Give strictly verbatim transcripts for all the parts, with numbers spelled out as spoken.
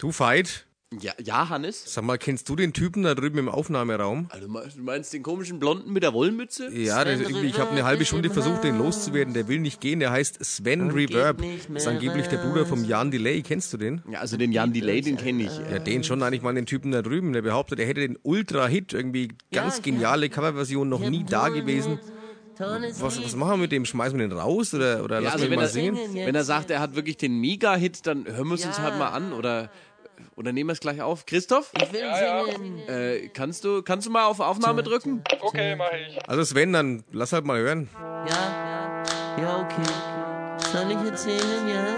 Du, Veit? Ja, ja, Hannes? Sag mal, kennst du den Typen da drüben im Aufnahmeraum? Also, du meinst den komischen Blonden mit der Wollmütze? Ja, das, irgendwie, ich habe eine halbe Stunde versucht, den loszuwerden. Der will nicht gehen. Der heißt Sven Reverb. Ist angeblich der Bruder vom Jan Delay. Kennst du den? Ja, also den Jan Delay, den kenne ich. Ja, den schon, eigentlich mal den Typen da drüben. Der behauptet, er hätte den Ultra-Hit, irgendwie ganz geniale Coverversion, noch nie da gewesen. Was, was machen wir mit dem? Schmeißen wir den raus oder, oder Ja, lassen also wir ihn wenn mal er, singen? wenn er sagt, er hat wirklich den Mega-Hit, dann hören wir es uns halt mal an oder, oder nehmen wir es gleich auf. Christoph? Ich will Ja, singen. Äh, kannst du, kannst du mal auf Aufnahme drücken? Okay, mach ich. Also Sven, dann lass halt mal hören. Ja, ja, okay. Soll ich erzählen, ja?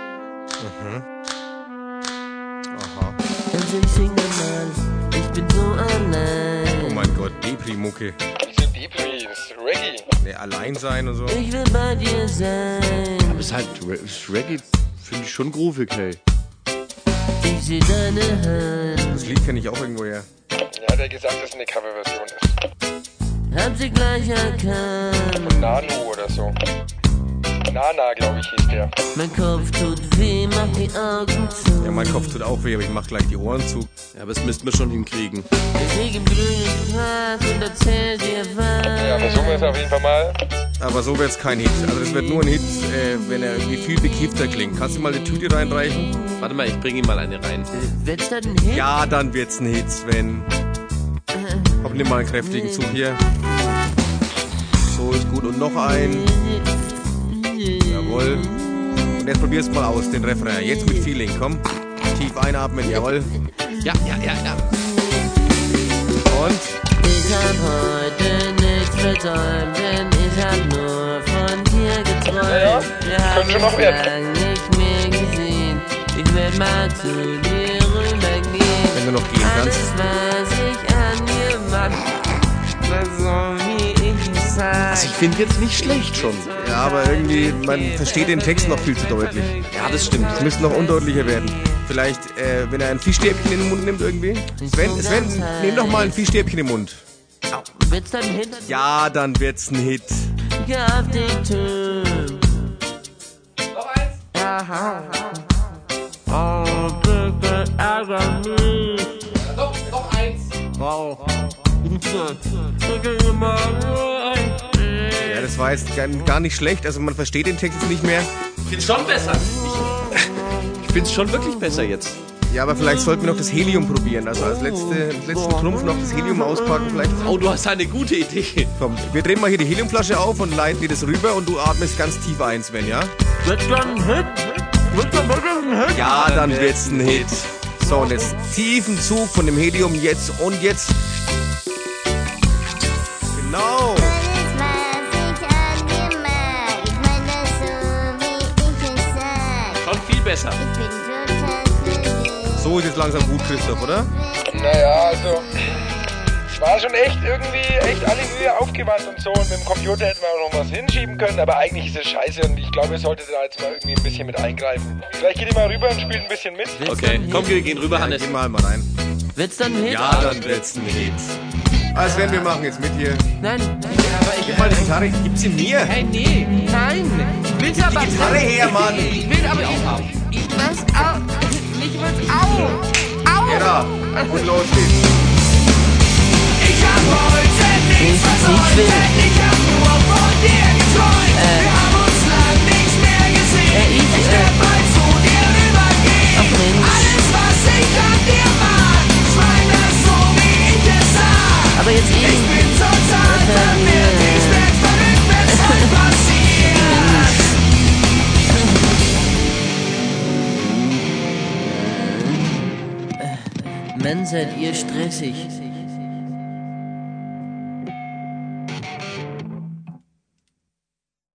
Aha. Dann sing mal, ich bin so allein. Oh mein Gott, Depri-Mucke. Wieso Depri? Das ist Reggae. Nee, allein sein und so. Ich will bei dir sein. Aber es ist halt Re- Reggae, finde ich schon groovig, hey. Ich seh deine Hand. Das Lied kenne ich auch irgendwoher. Ja, hat er gesagt, dass es eine Coverversion ist. Hab sie gleich erkannt. Nanu oder so. Nana, glaube ich, hieß der. Mein Kopf tut weh, mach die Augen zu. Ja, mein Kopf tut auch weh, aber ich mach gleich die Ohren zu. Ja, aber das müssten wir schon hinkriegen. Ich lieg im grünen Gras und erzähl dir was. Ja, versuchen wir es auf jeden Fall mal. Aber so wird's kein Hit. Also das wird nur ein Hit, äh, wenn er irgendwie viel bekiffter klingt. Kannst du mal eine Tüte reinreichen? Warte mal, ich bringe ihm mal eine rein. Äh, Wird's das ein Hit? Ja, dann wird's ein Hit, Sven. Komm, nimm mal einen kräftigen Zug hier. So ist gut. Und noch ein. Jawohl. Und jetzt probier's mal aus, den Refrain. Jetzt mit Feeling, komm. Tief einatmen, jawohl. Ja, ja, ja, ja. Und? Ich hab heute nichts versäumt, denn ich hab nur von dir geträumt. Ja, ja. Wir haben Könnte schon noch uns werden. lang nicht mehr gesehen. Ich werd mal zu dir rübergehen. Wenn du noch gehen Alles, kannst. was ich an dir mach, das so wie ich es sag. Also ich finde jetzt nicht schlecht schon. Ja, aber irgendwie, man versteht den Text noch viel zu deutlich. Ja, das stimmt. Es müsste noch undeutlicher werden. Vielleicht, äh, wenn er ein Fischstäbchen in den Mund nimmt irgendwie. Sven, Sven, nimm doch mal ein Fischstäbchen im Mund. Wird's dann ein Hit? Ja, dann wird's ein Hit. Ja, auf den Tön. Noch eins? Aha. Oh, bitte ärger mich. Noch, noch eins. Wow. Drücke immer nur ein Stich. Ja, das war jetzt gar, gar nicht schlecht. Also man versteht den Text jetzt nicht mehr. Ich finde schon besser. Ich, ich finde es schon wirklich besser jetzt. Ja, aber vielleicht sollten wir noch das Helium probieren. Also als letzte, als letzten Trumpf noch das Helium auspacken vielleicht. Oh, du hast eine gute Idee. Komm, wir drehen mal hier die Heliumflasche auf und leiten dir das rüber und du atmest ganz tief ein, Sven, ja? Wird's dann ein Hit? Wird's dann wirklich ein Hit? Ja, dann wird's ein Hit. So, und jetzt tiefen Zug von dem Helium jetzt und jetzt. Genau. Alles, was ich an dir mag, ich mein das so, wie ich es sag. Schon viel besser. Ich bin total verliebt. So ist jetzt langsam gut, Christoph, oder? Naja, also. War schon echt irgendwie, echt alle Mühe aufgewandt und so. Und mit dem Computer hätten wir auch noch was hinschieben können. Aber eigentlich ist es scheiße und ich glaube, ihr solltet da jetzt mal irgendwie ein bisschen mit eingreifen. Vielleicht geht ihr mal rüber und spielt ein bisschen mit. Okay, komm, wir gehen rüber, Ja, Hannes. geh mal mal rein. Wird's dann ein Hit? Ja, dann wird's ein Hit. Also Sven, wir machen jetzt mit hier. Nein. Aber ich geb mal die Gitarre, gib sie mir. Hey, nee. Nein. Ich will's aber Die Gitarre her, Mann. Ich will aber ich, ich was au. Ich will's au. Au. Geh da. Und los geht's. Ich hab heute nichts versäumt, denn ich hab nur von dir geträumt. Wir haben uns lang nicht mehr gesehen. Äh, ich, Ich äh, werd bald zu dir rübergehen. Ach, Mensch. Alles, was ich an dir mag, ich mein das so, wie ich es sag. Aber jetzt Ich eben. bin total verwirrt, ich werd verrückt, wenn's heute passiert. Mann, seid ihr stressig.